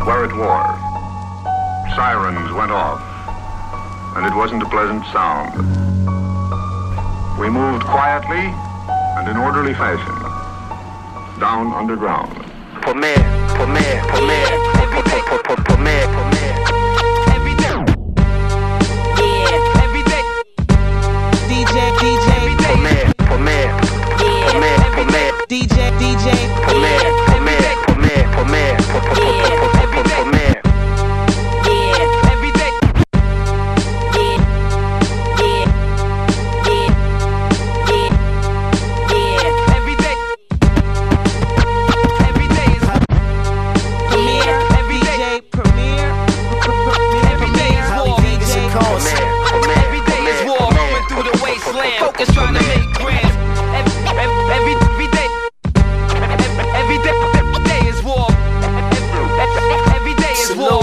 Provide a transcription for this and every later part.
were at war. Sirens went off, and it wasn't a pleasant sound. We moved quietly and in orderly fashion down underground. Every day. Yeah. Every day. DJ. Focus trying to make grand. Every day. Every day is war. Every day is war.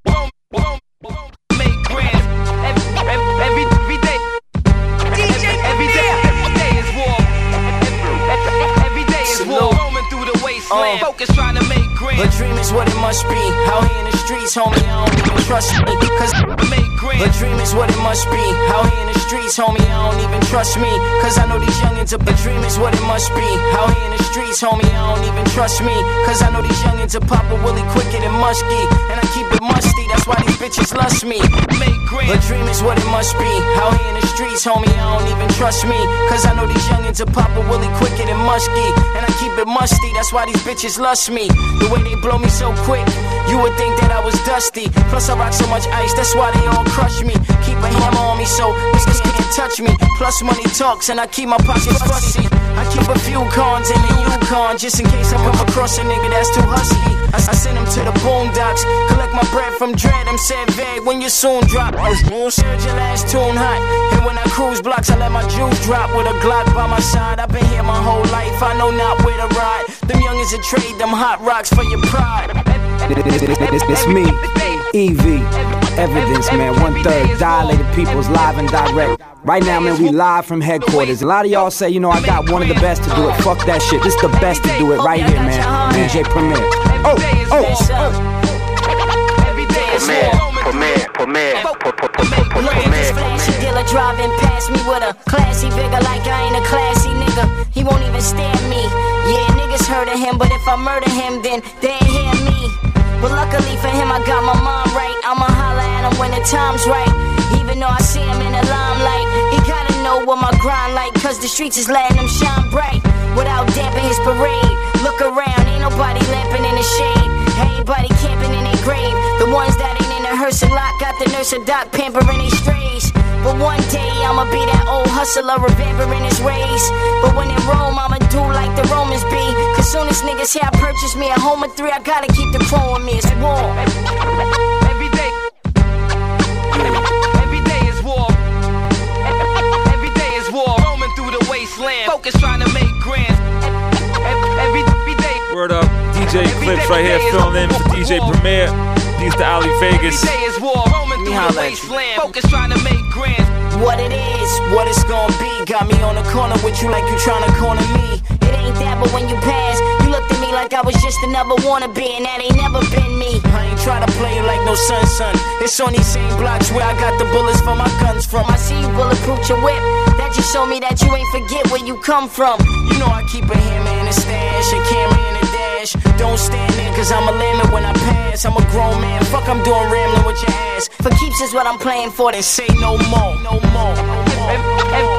Make grand. Every day. Every day is war. Every day is war. Roaming through the wasteland. Focus trying to make grand. The dream is what it must be. Out here in the streets, homie, I don't even trust me. Cause the dream is what it must be. Out here in the streets, homie, I don't even trust me. Cause I know these youngins are. The dream is what it must be. Out here in the streets, homie, I don't even trust me. Cause I know these youngins are Papa Willie quicker than Muskie. And I keep it musty, that's why these bitches lust me. The dream is what it must be. Out here in the streets, homie, I don't even trust me. Cause I know these youngins are Papa Willie quicker than Muskie. And I keep it musty, that's why these bitches lust me. The way they blow me so quick, you would think that I was dusty. Plus I rock so much ice, that's why they all crush me. Keep a hammer on me so niggas can't touch me. Plus money talks and I keep my pockets fussy. I keep a few cons in the Yukon just in case I come across a nigga that's too husky. I send him to the boondocks, collect my bread from dread. I'm said vague when you soon drop. Surge your last tune hot. And when I cruise blocks, I let my juice drop with a Glock by my side. I've been here my whole life, I know not where to ride. Them youngins that trade them hot rocks for your pride. It's me, EV, Evidence, man. 1/3 Dilated Peoples, live and direct. Right now, man, we live from headquarters. A lot of y'all say, you know, I got one of the best to do it. Fuck that shit. This is the best to do it right here, man. DJ Premier. Look at this flashy dealer driving past me with a classy figure like I ain't a classy nigga. He won't even stare at me. Yeah, niggas heard of him, but if I murder him, then they ain't hear me. But luckily for him, I got my mom right. I'ma holler at him when the time's right. Even though I see him in the limelight, he gotta know what my grind like, cause the streets is letting him shine bright. Without damping his parade, look around, ain't nobody lamping in the shade. Everybody camping in their grave. The ones that ain't in the hearse a lot got the nurse or doc pampering their strays. But one day I'ma be that old hustler remembering his ways. But when in Rome I'ma do like the Romans be. Cause soon as niggas here purchase me a home of 3, I gotta keep the chrome with me, it's war. Every day. Every day is war. Every day is war. Roaming through the wasteland. Focus trying to make grand. Every day. Word up, DJ Clips right here filling in for DJ Premier. Peace to Ali Vegas. Every day is war. Roaming through the wasteland. Focus trying to make grand. What it is, what it's gonna be. Got me on the corner with you like you tryna corner me. It ain't that, but when you pass, you looked at me like I was just another wannabe, and that ain't never been me. I ain't try to play you like no son. It's on these same blocks where I got the bullets for my guns from. I see you bulletproof your whip. That just show me that you ain't forget where you come from. You know I keep a hammer in the stash, a camera in the dash. Don't stand there, cause I'm a limit when I pass. I'm a grown man, fuck I'm doing rambling with your ass. For keeps is what I'm playing for, then say no more. No more.